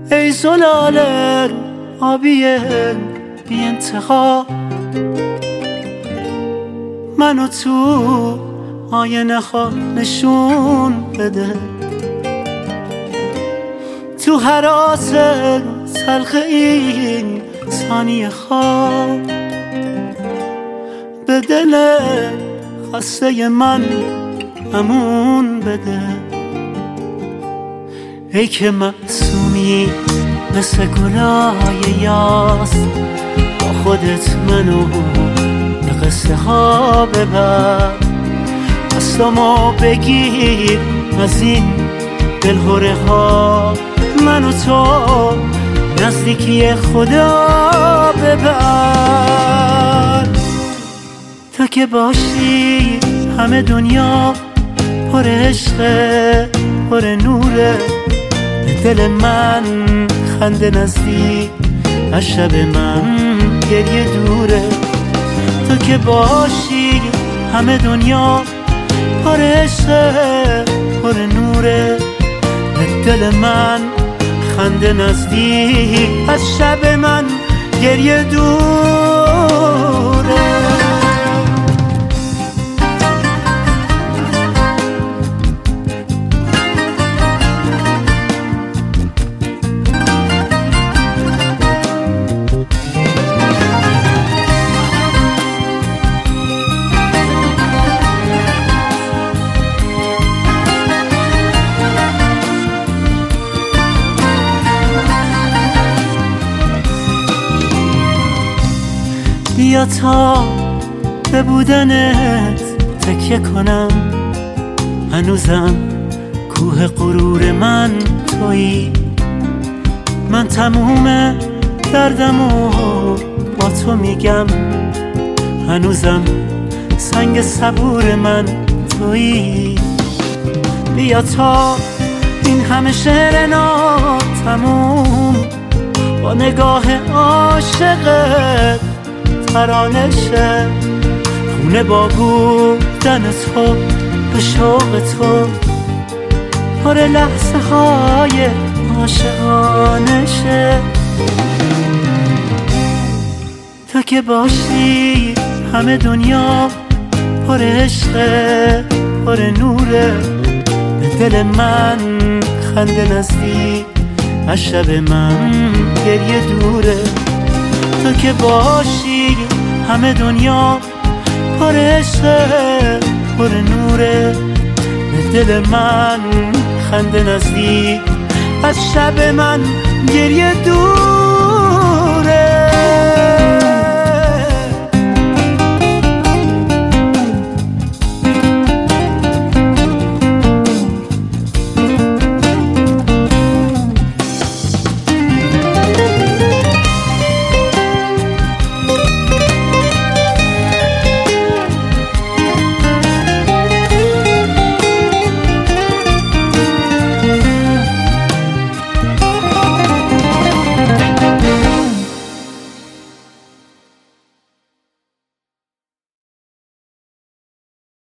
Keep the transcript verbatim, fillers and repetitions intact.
ای زلال آبی بی انتها، منو تو آینه ها نشون بده، تو هراس تلخ این ثانیه ها به دل خسته من امون بده. ای که معصومی مثل گلای یاس، با خودت منو به قصه ها ببر، دستامو بگیر از این دلهوره ها، منو تو نزدیکی خدا ببر. تو که باشی همه دنیا پر عشقه پر نوره، به دل من خنده نزدیک از شب من گریه دوره. تو که باشی همه دنیا پر عشقه پر نوره، به دل من خنده نزدیک از شب من گریه دوره. بیا تا به بودنت تکیه کنم، هنوزم کوه غرور من تویی، من تموم دردمو با تو میگم، هنوزم سنگ صبور من تویی. بیا تا این همه شعر ناتموم با نگاه عاشقت ترانه شه، خونه با بودن تو به شوق تو پر لحظه های عاشقانه شه. تو که باشی همه دنیا پر عشقه پر نوره، به دل من خنده نزدیک از شب من گریه دوره. تو که باشی همه دنیا پر عشقه پر نوره، به دل من خنده نزدیک از شب من گریه دور.